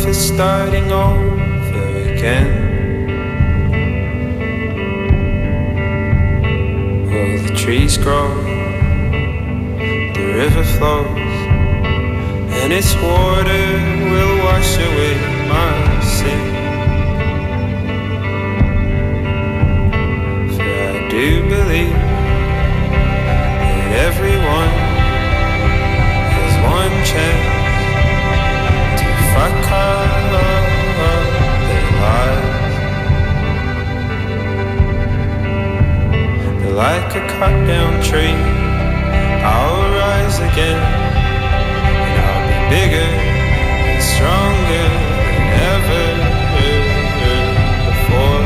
is starting over again. Well, the trees grow, the river flows, and its water will wash away my sin. For I do believe that everyone has one chance to fuck up their lives. But like a cut down tree, I'll rise again, and I'll be bigger and stronger than ever before.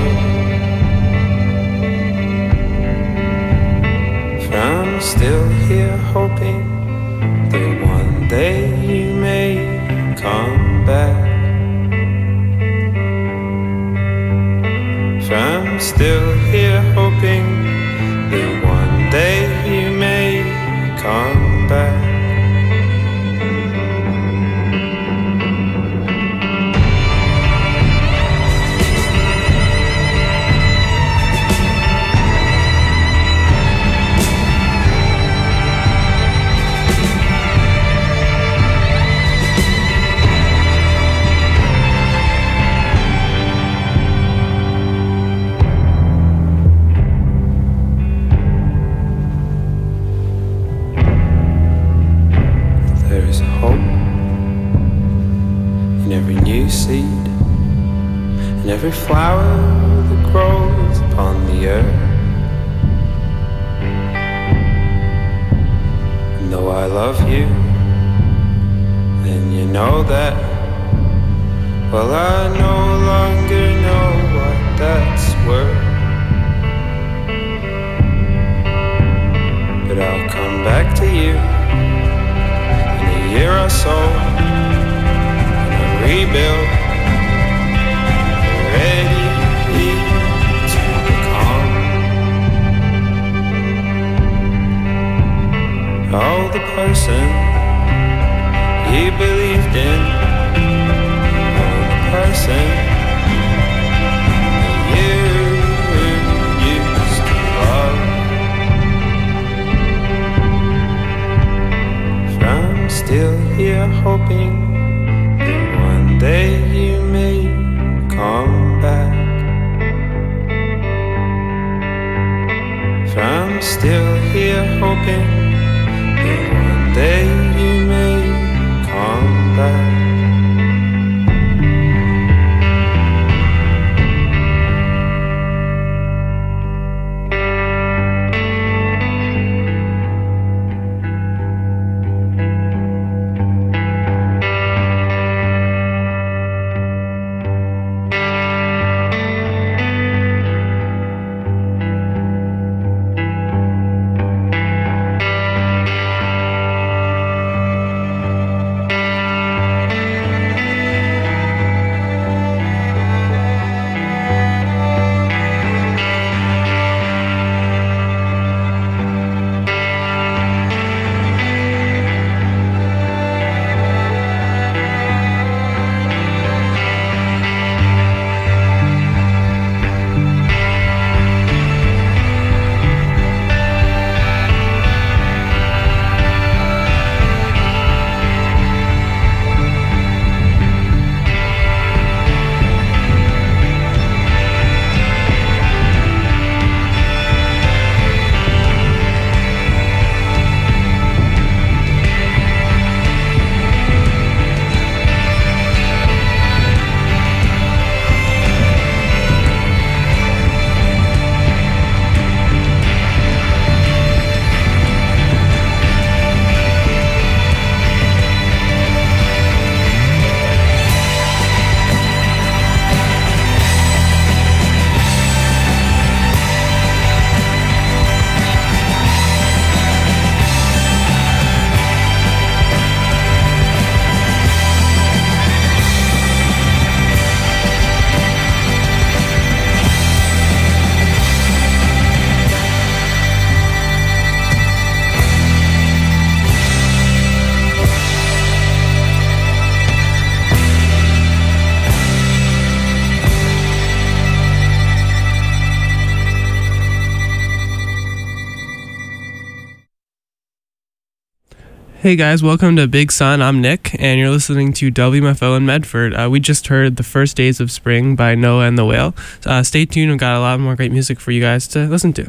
For I'm still here hoping that one day you may come back. For I'm still here hoping that one day you may come back. Seed and every flower that grows upon the earth. And though I love you, and you know that, well, I no longer know what that's worth. But I'll come back to you in a year or so, rebuild, ready to become all the person you believed in, all the person you used to love. For I'm still here hoping one day you may come back. For I'm still here hoping that one day you may come back. Hey guys, welcome to Big Sun. I'm Nick, and you're listening to WMFO in Medford. We just heard The First Days of Spring by Noah and the Whale. Stay tuned, we've got a lot more great music for you guys to listen to.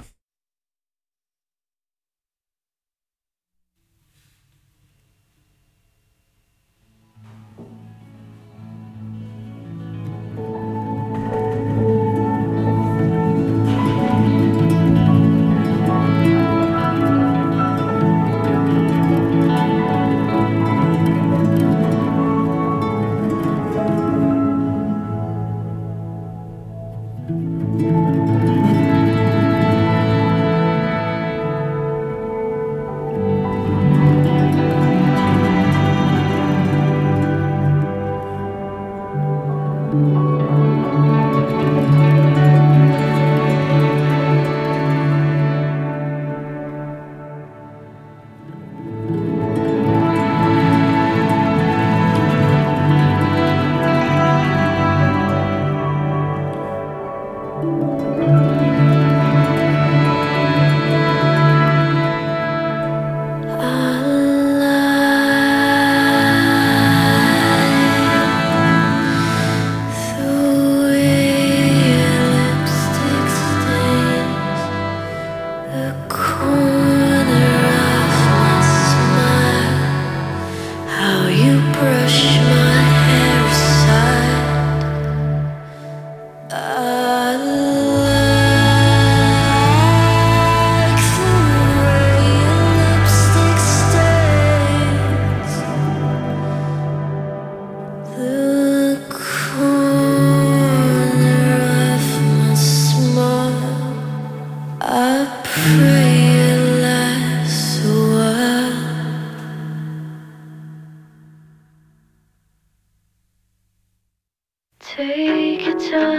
Take your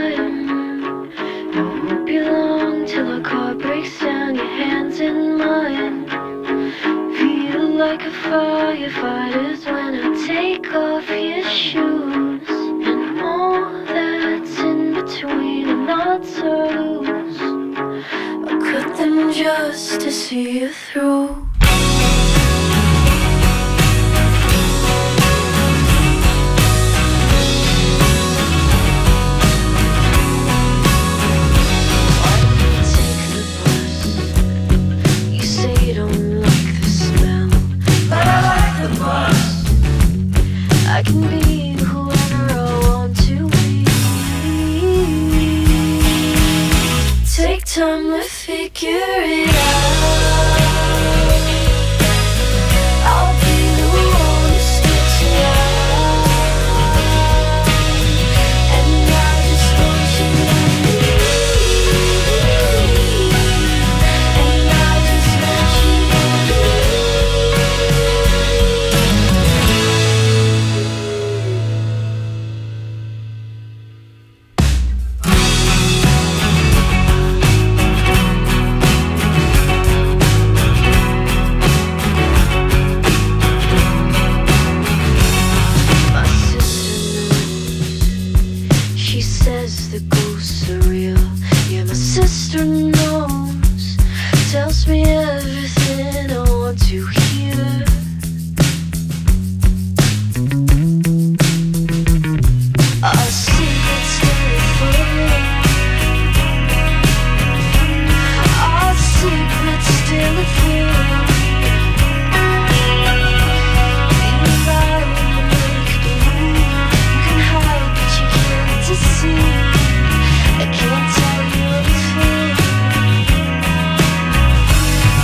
time, it won't be long till our car breaks down, your hands in mine. Feel like a firefighter's when I take off your shoes. And all that's in between the knots are loose. I cut them just to see you through. I can be whoever I want to be. Take time to figure it out. I'll be the one who sticks around. And I just want you to leave. And I just want you to leave. Tells me everything I want to hear. Our secrets stay forever. Our secrets still a thrill. You lie when you make the move. You can hide but you can't deceive. I can't tell you everything.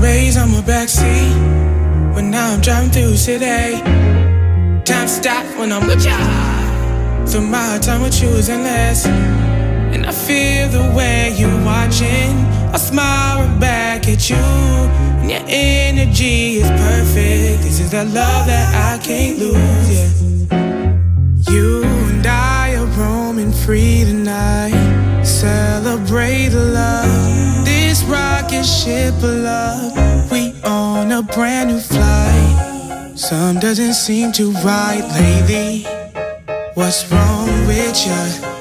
rays on my backseat when now I'm driving through city. Time stop when I'm with ya. So my time with you is endless, and I feel the way you're watching. I smile back at you, and your energy is perfect. This is the love that I can't lose, yeah. You and I are roaming free tonight. Celebrate the love. This rocket ship of love. We on a brand new flight. Some doesn't seem too right lately. What's wrong with ya?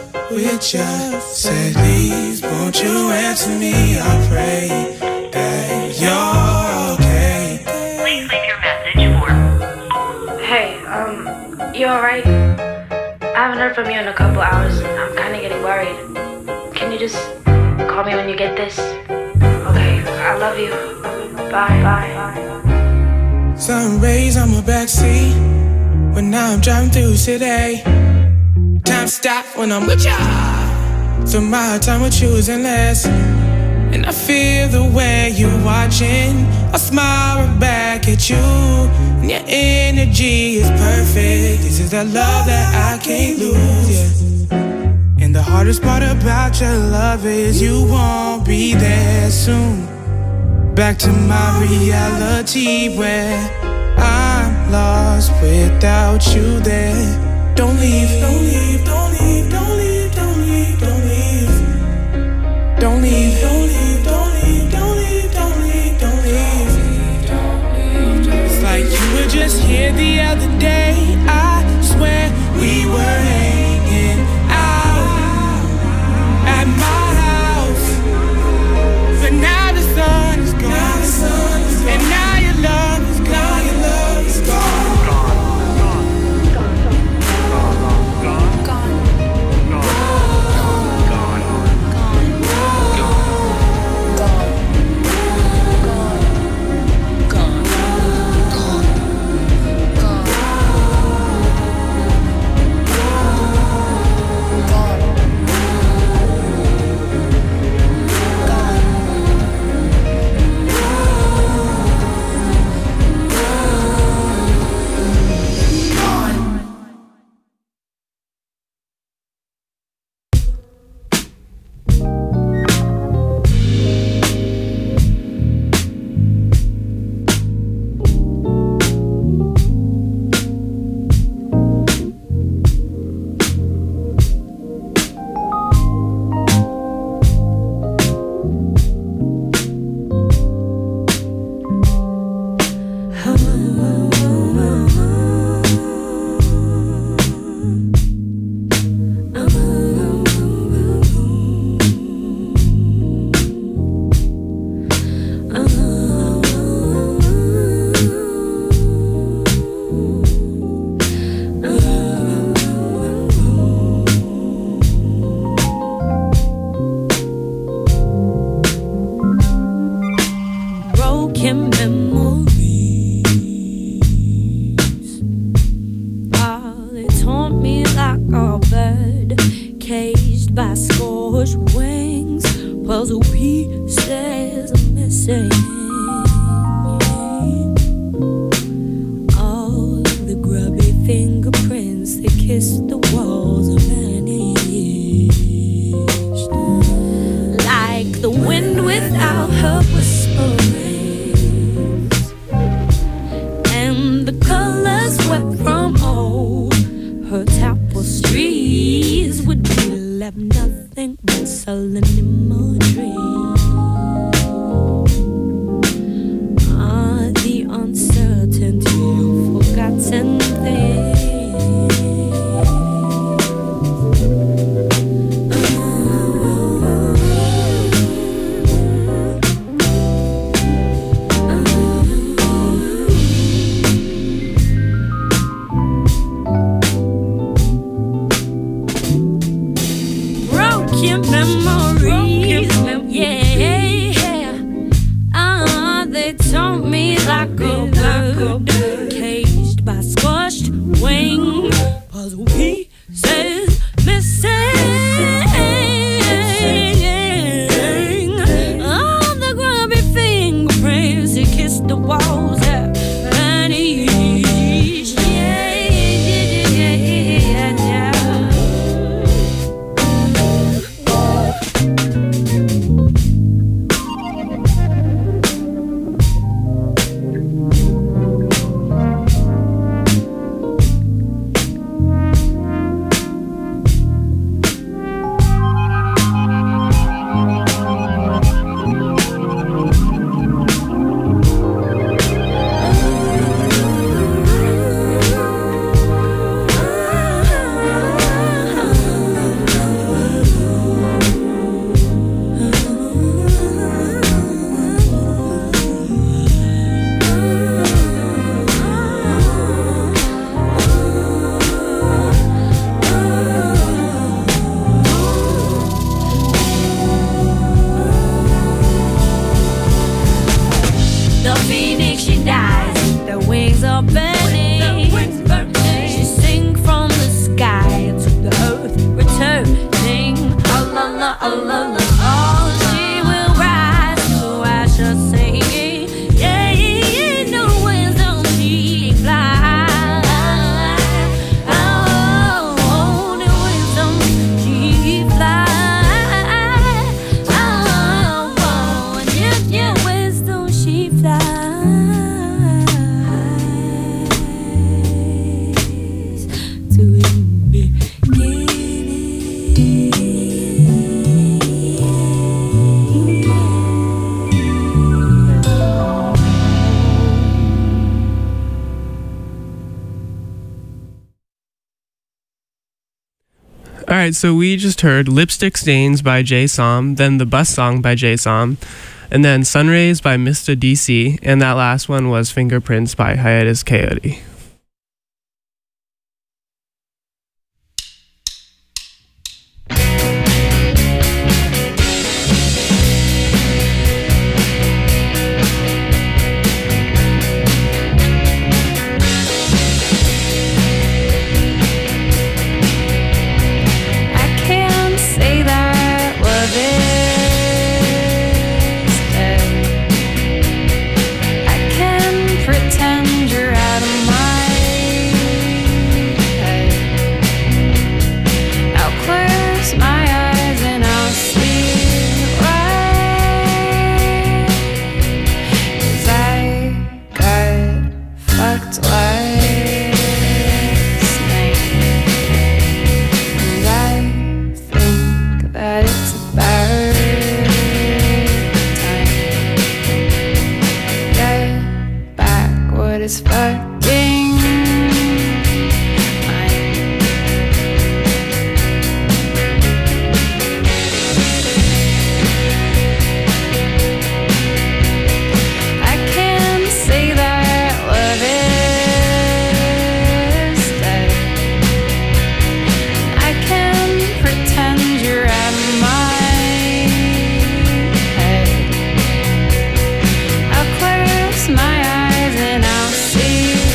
Said please, won't you answer me? I pray that you're okay. Please leave your message for... Hey, you alright? I haven't heard from you in a couple hours. I'm kinda getting worried. Can you just call me when you get this? Okay, I love you. Bye. Sun rays on my backseat when now I'm driving through city. Time stop when I'm with ya. So my time with you is endless, and I feel the way you're watching. I smile back at you, and your energy is perfect. This is the love that I can't lose, yeah. And the hardest part about your love is you won't be there soon. Back to my reality where I'm lost without you there. Don't leave, don't leave, don't leave, don't leave, don't leave, don't leave. Don't leave, don't leave, don't leave, don't leave, don't leave, don't leave. It's like you were just here the other day. I swear we were hanging out at my house. But now the sun is gone, and now your love is gone, your love is gone. Broken memories. are burning. She sing from the sky to the earth, returning. Oh la la, oh la la. Oh, she will rise to Asher singing. Yeah, yeah, no wisdom she fly. Oh, no wisdom she fly. Oh, yeah, wisdom she flies to the All right, so we just heard Lipstick Stains by Jay Som, then The Bus Song by Jay Som, and then Sunrays by Mr. DC, and that last one was Fingerprints by Hiatus Coyote. I can't say that love is dead. I can pretend you're out of my head. I'll close my eyes and I'll sleep right. 'Cause I got fucked last night. And I think that it's about time. Get back what is fucking mine. I can't say that love is dead. I can pretend you're out of my head. I'll close my eyes and I'll see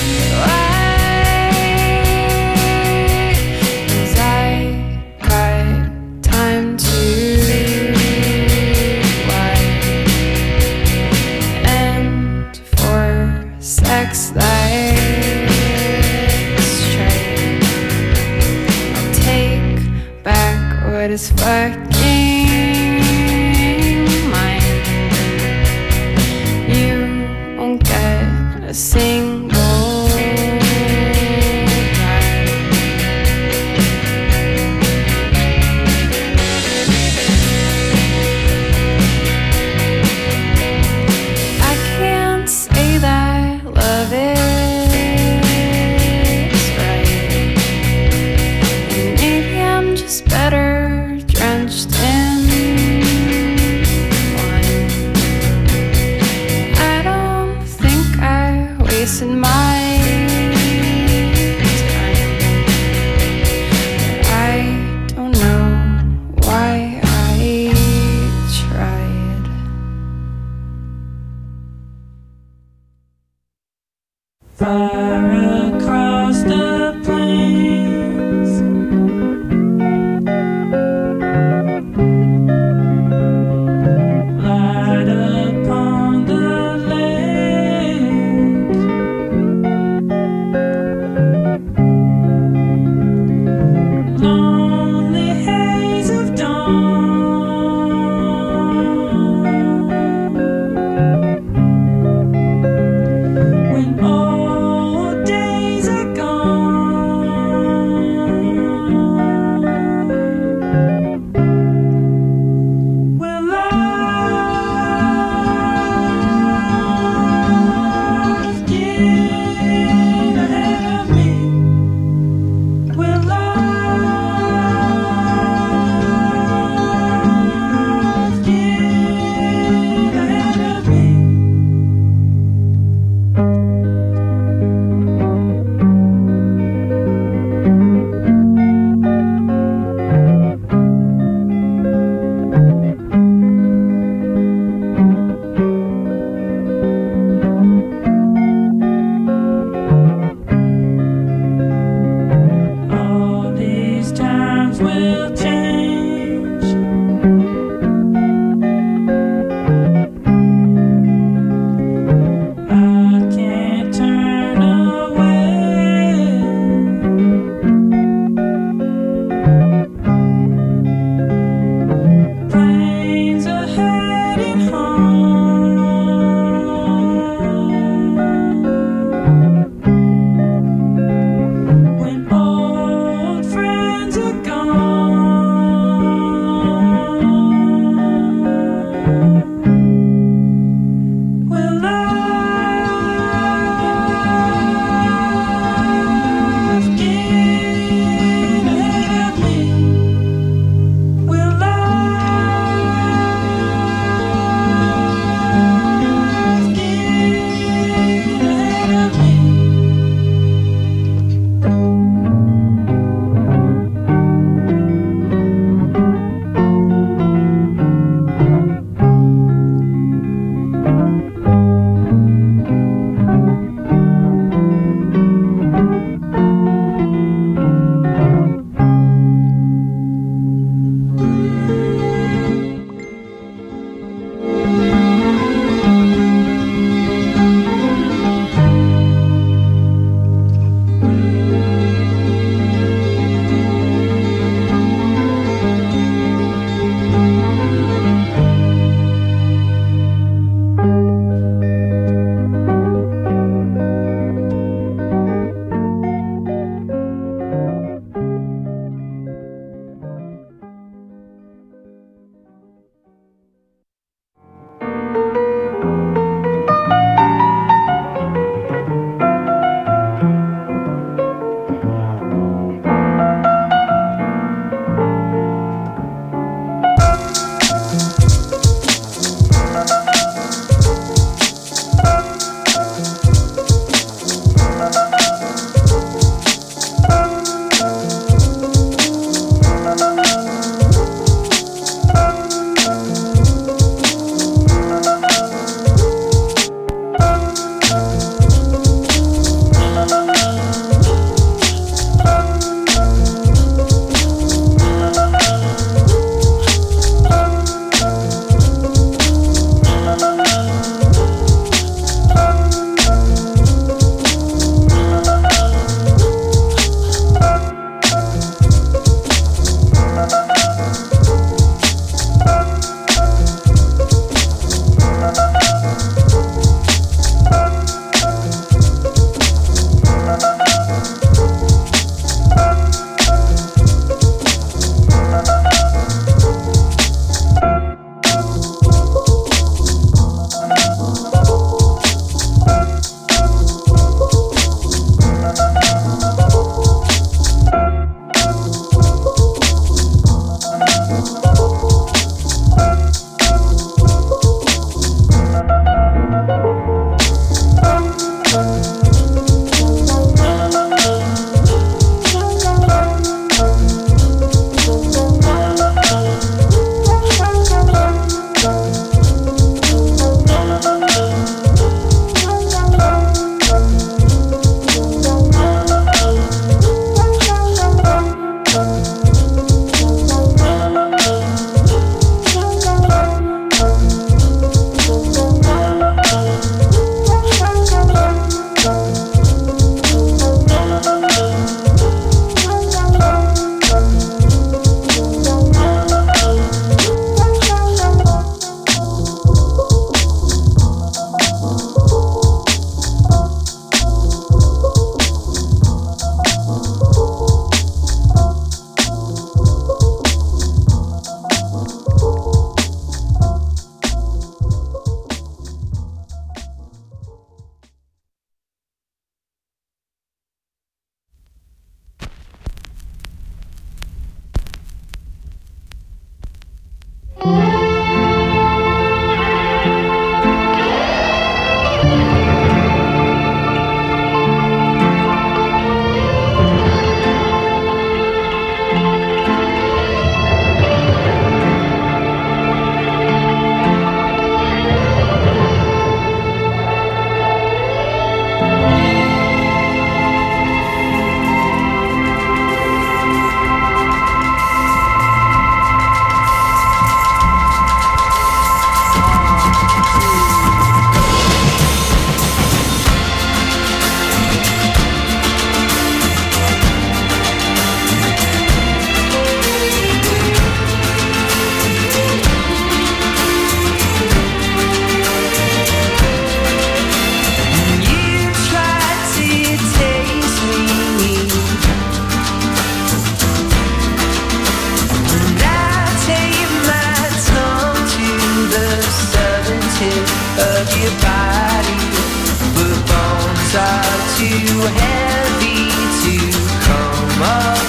of your body, but bones are too heavy to come up.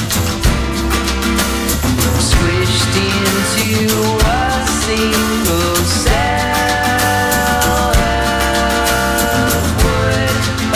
Squished into a single cell of wood.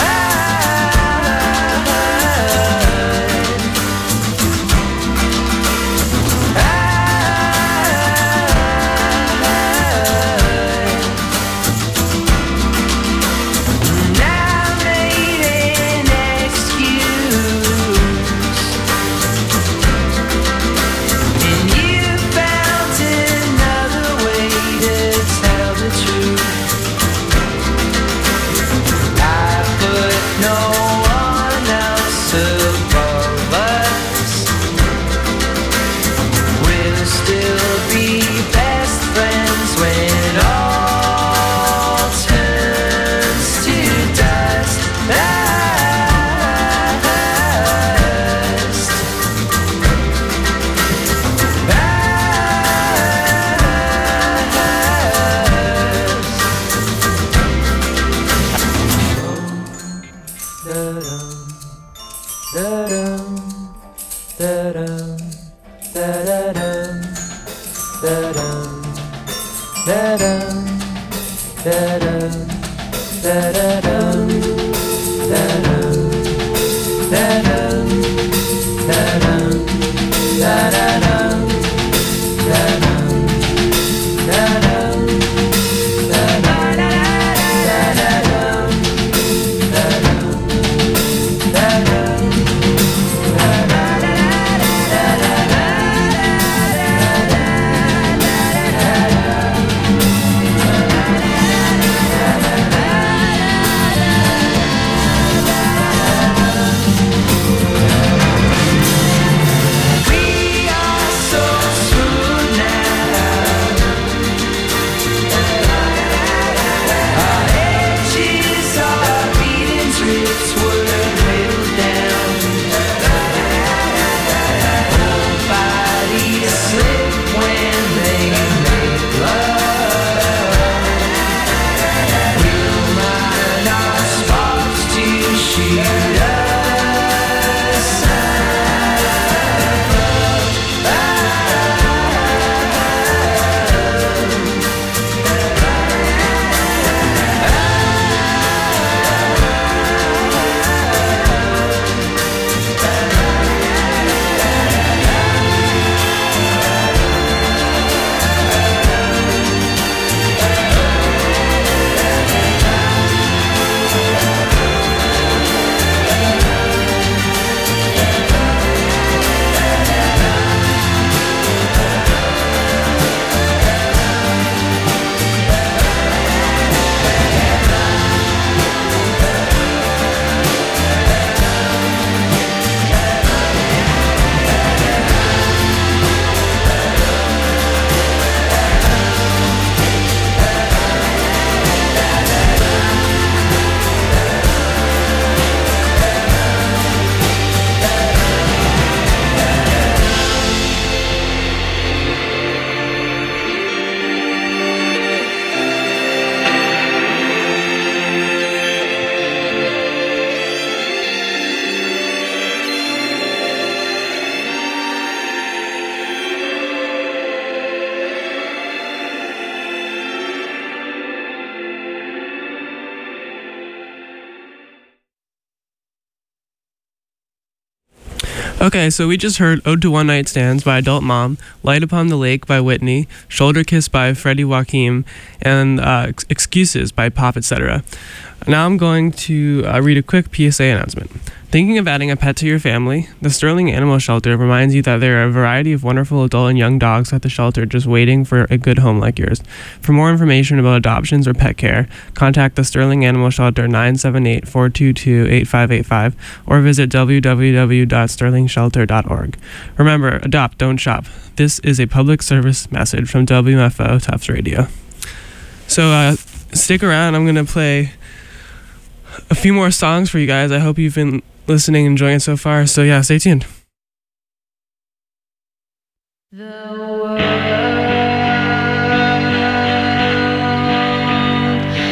Okay, so we just heard Ode to One Night Stands by Adult Mom, Light Upon the Lake by Whitney, Shoulder Kiss by Freddie Joachim, and Excuses by Pop, etc. Now I'm going to read a quick PSA announcement. Thinking of adding a pet to your family? The Sterling Animal Shelter reminds you that there are a variety of wonderful adult and young dogs at the shelter just waiting for a good home like yours. For more information about adoptions or pet care, contact the Sterling Animal Shelter 978-422-8585 or visit www.sterlingshelter.org. Remember, adopt, don't shop. This is a public service message from WMFO Tufts Radio. So stick around. I'm going to play a few more songs for you guys. I hope you've been listening and enjoying it so far. So yeah, stay tuned. The world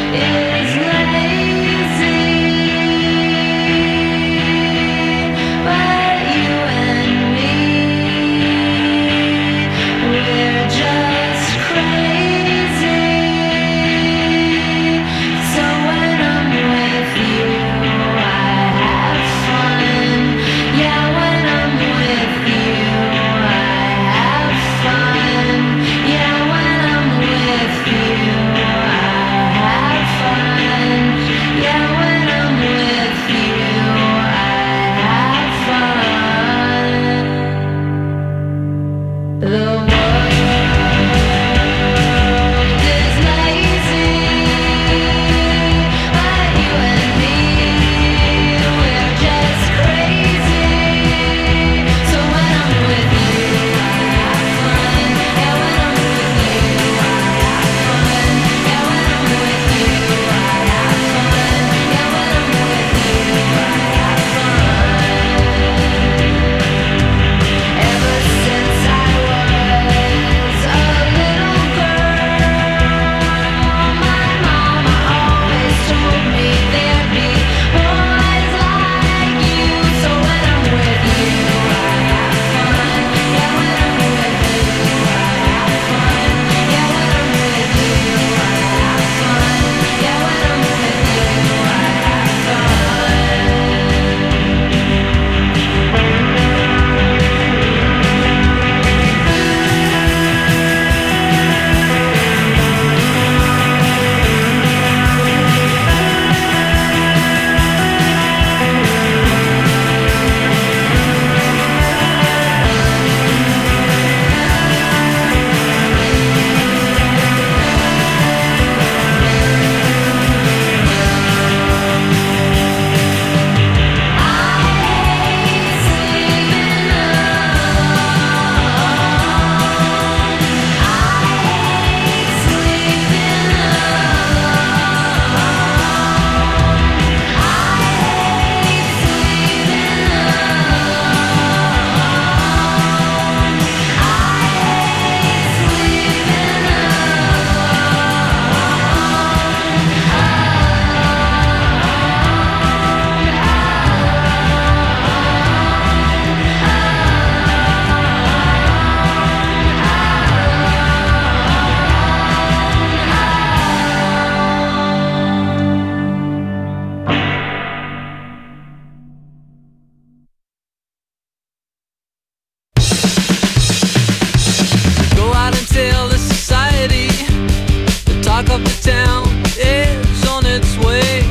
of the town is on its way.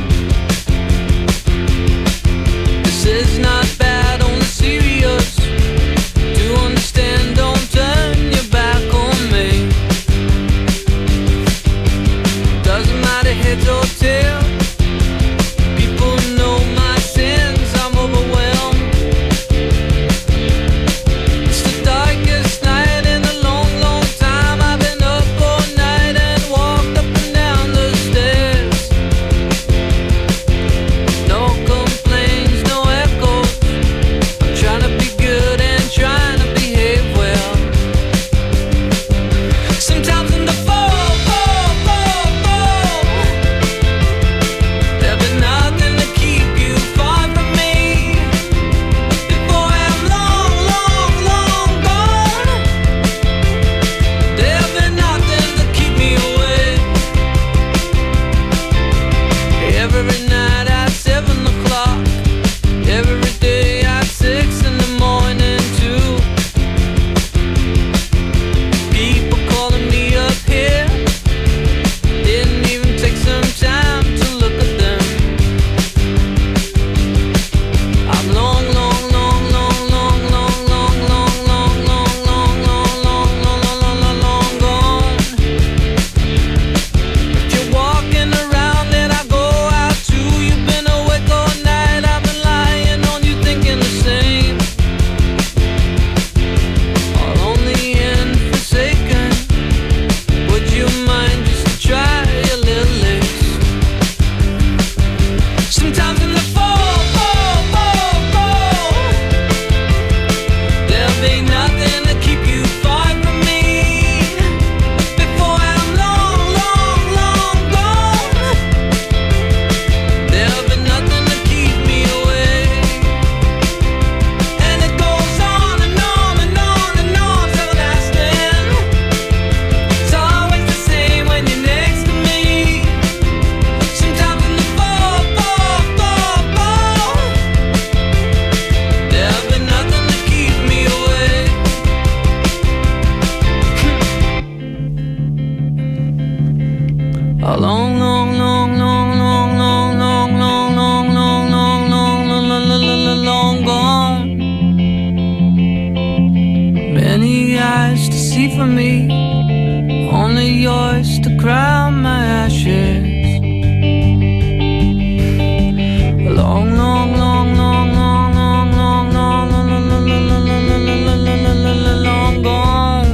This is not bad, only serious. To understand, don't turn your back on me. Doesn't matter heads or tails. People know my sins, I'm overwhelmed. It's the darkest night in a long, long time. I've been up all night and walked up and down the stairs. No complaints, no echoes. I'm trying to be good and trying to behave well. Sometimes in the fall, there'll be nothing to keep you far from me. Before I'm long, long, long gone, there'll be nothing to keep me away. Every night at 7 o'clock, every day at 6 in the morning too. People calling me up here, didn't even take some time to look at them. I'm long, long, long, long, long, long, long, long, long, long, long, long, long, long, long, long gone. If you're walking around, then I go out too. You've been awake all night, I've been lying on you thinking the same. All lonely and forsaken. Would you mind just to try a little less? Sometimes in the fall, there'll be nothing to keep you far from me. Before I'm long, long, long gone, there'll be nothing to keep me away. And it goes on and on and on and on till last end. It's always the same when you're next to me. Sometimes in the fall, there'll be nothing to keep me away. A long, long, long, long, long, long, long, long, long, long, long, long, long gone. Many eyes to see for me, only yours to crown my ashes. A long, long, long, long, long, long, long, long, long gone.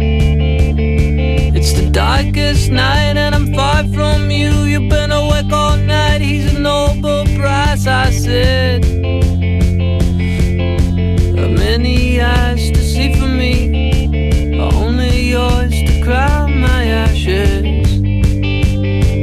It's the darkest night and I'm far from you. You've been awake all night, he's a noble price, I said. Many eyes to see for me, only yours to crown my ashes.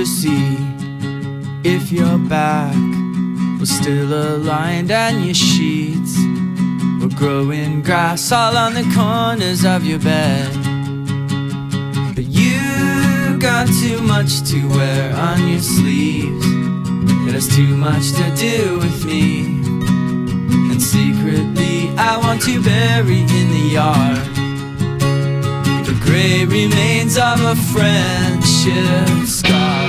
to see if your back was still aligned and your sheets were growing grass all on the corners of your bed. But you got too much to wear on your sleeves. It has too much to do with me. And secretly I want to bury in the yard the gray remains of a friendship scar.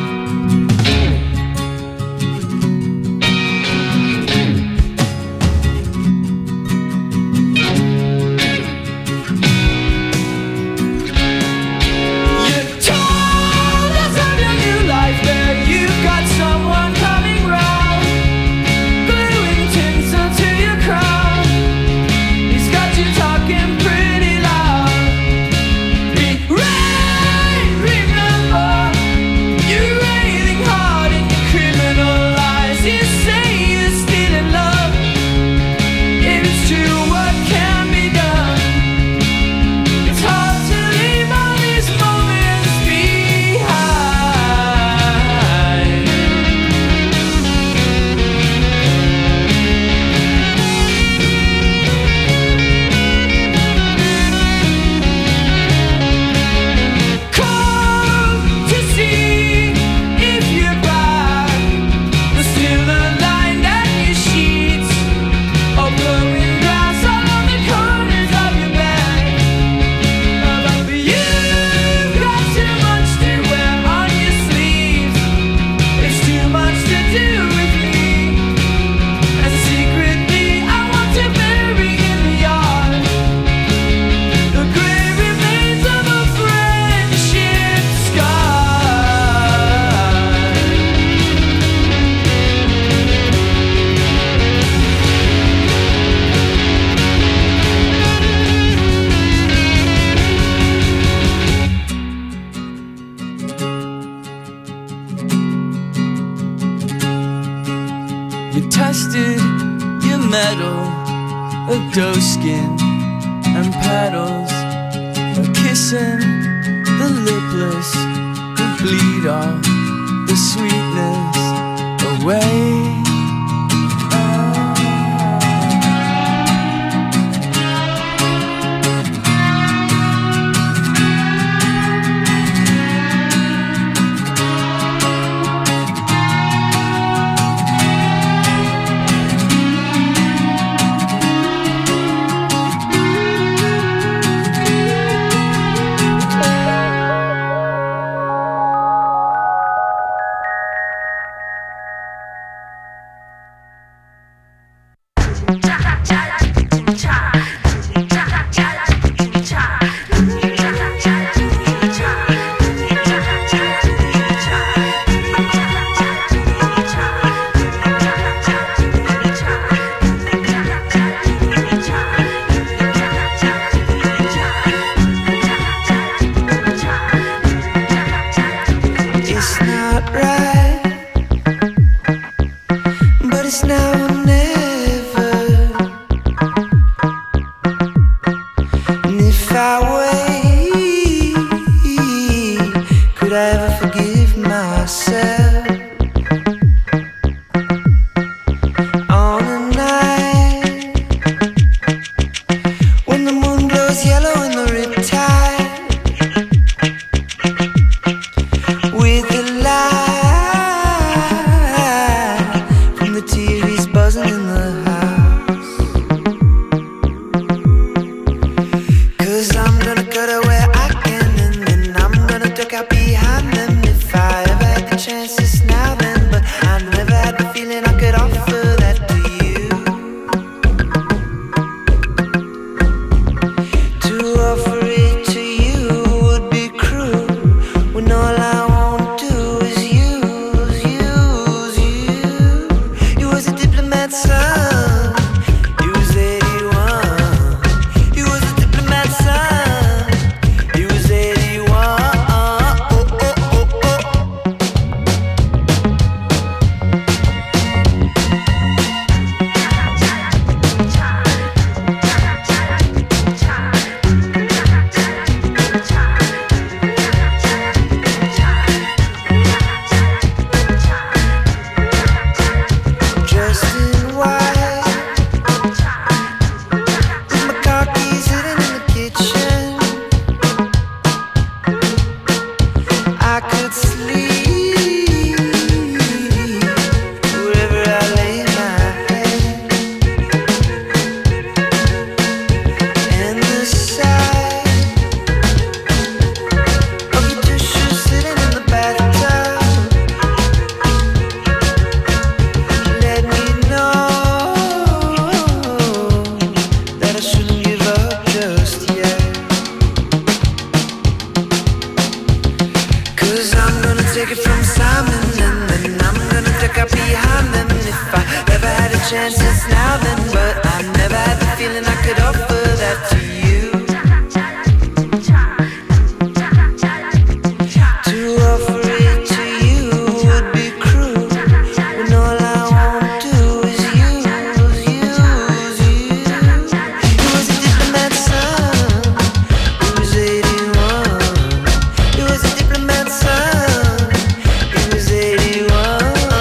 tested your metal of doe skin and paddles, or kissing the lipless who bleed all the sweetness away. chances now then, but I never had the feeling I could offer that to you. To offer it to you would be cruel, when all I won't do is use you. He was a diplomat son, he was 81. He was a diplomat son, he was 81.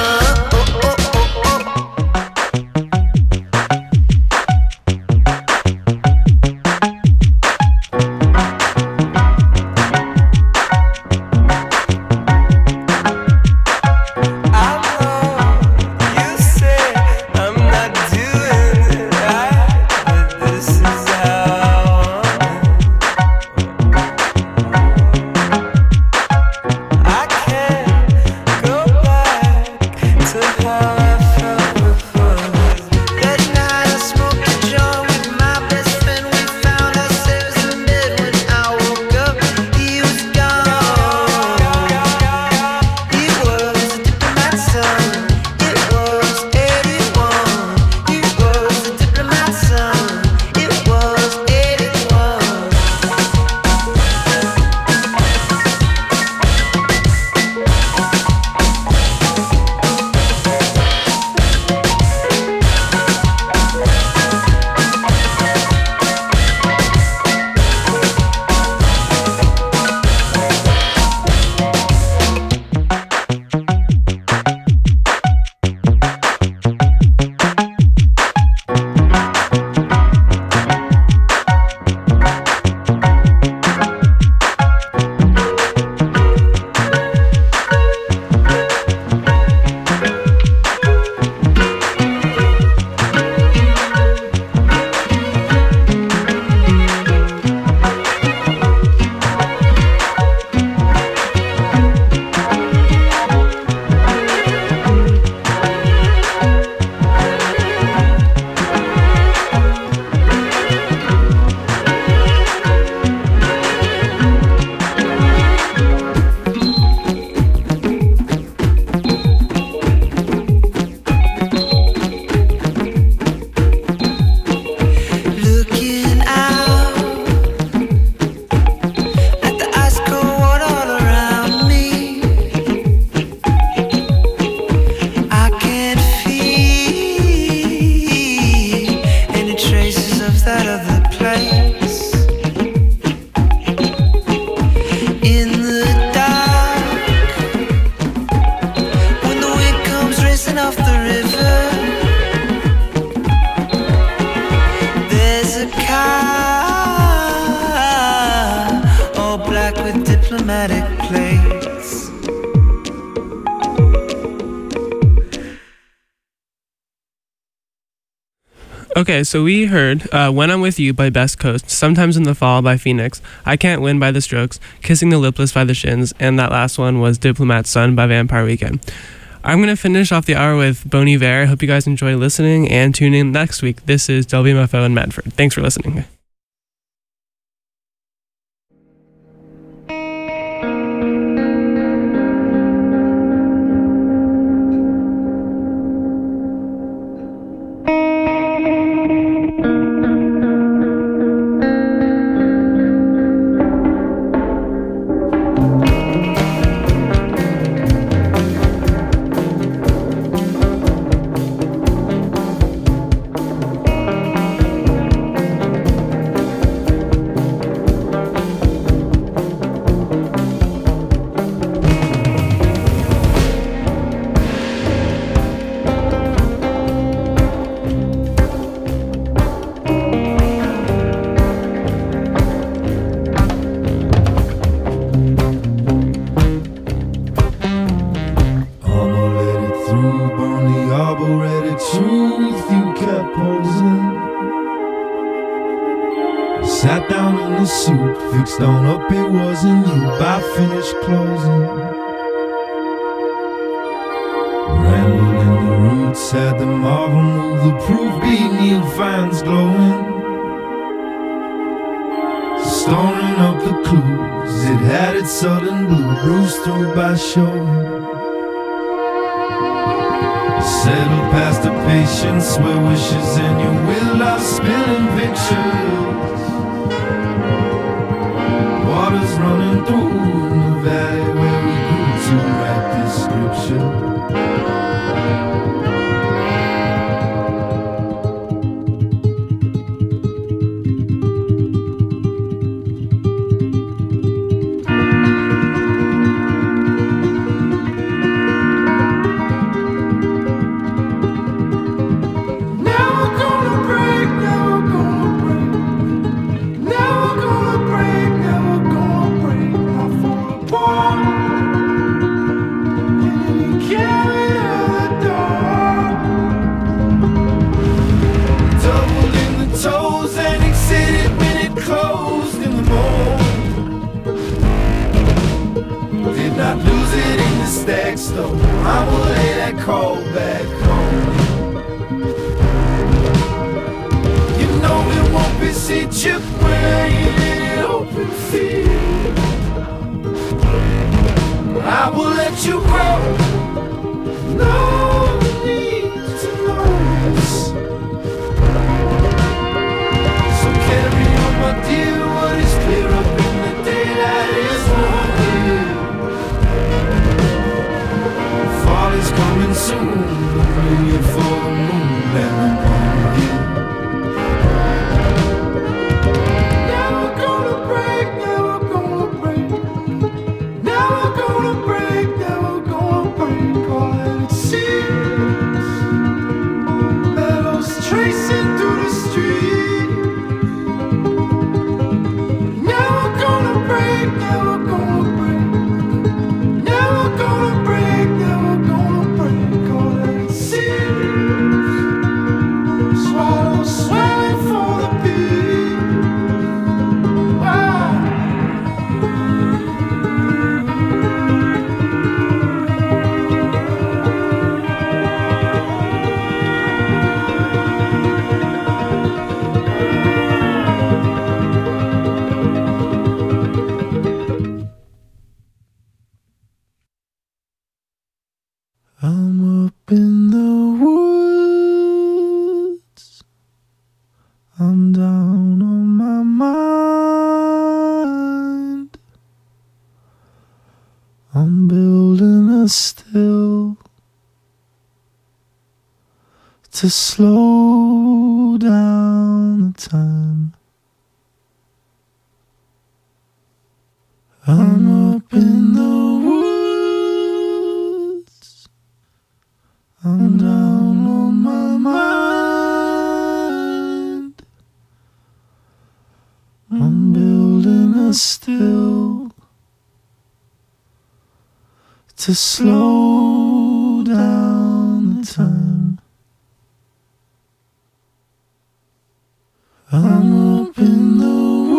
Diplomatic plates. Okay, so we heard When I'm With You by Best Coast, Sometimes in the Fall by Phoenix, I Can't Win by The Strokes, Kissing the Lipless by The Shins, and that last one was Diplomat's Son by Vampire Weekend. I'm going to finish off the hour with Bon Iver. I hope you guys enjoy listening and tune in next week. This is WMFO in Medford. Thanks for listening. Sat down in the suit, fixed on up, it wasn't you. I finished closing. Rambled in the roots, had the marble move, the proof beat Neil Fines glowing. Storing up the clues, it had its sudden blue, bruised through by showing. Settle past the patience where wishes and your will are spilling pictures. Water's running through the valley where we grew to write this scripture. I will lay that call back home. You know it won't be sea chip rain in an open field. I will let you grow. No need to notice. So carry on, my dear. What is clear up in the daylight is more clear. Fall is coming soon, waiting for the moon and upon you. Never gonna break, never gonna break. Never gonna break, never gonna break. All that it seems. Meadows tracing through the street. Never gonna break, never gonna break. Never gonna break, never gonna break. All that it seems. Swallows swimming for the beat. Wow. I'm up in the woods. I'm down on my mind. I'm building a still to slow down the time. I'm up in the woods. I'm down on my mind. I'm building a still to slow down the time. I'm up in the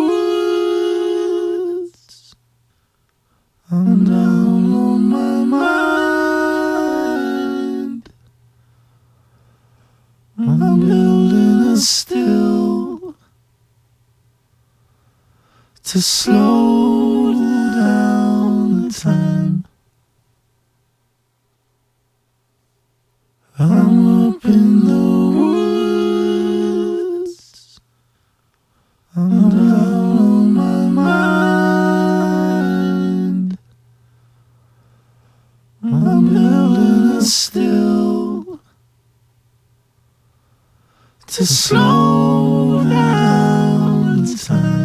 woods. I'm down on my mind. I'm building a still to slow down the time. I'm up in the woods. I'm down on my mind. I'm building a still to slow down the time.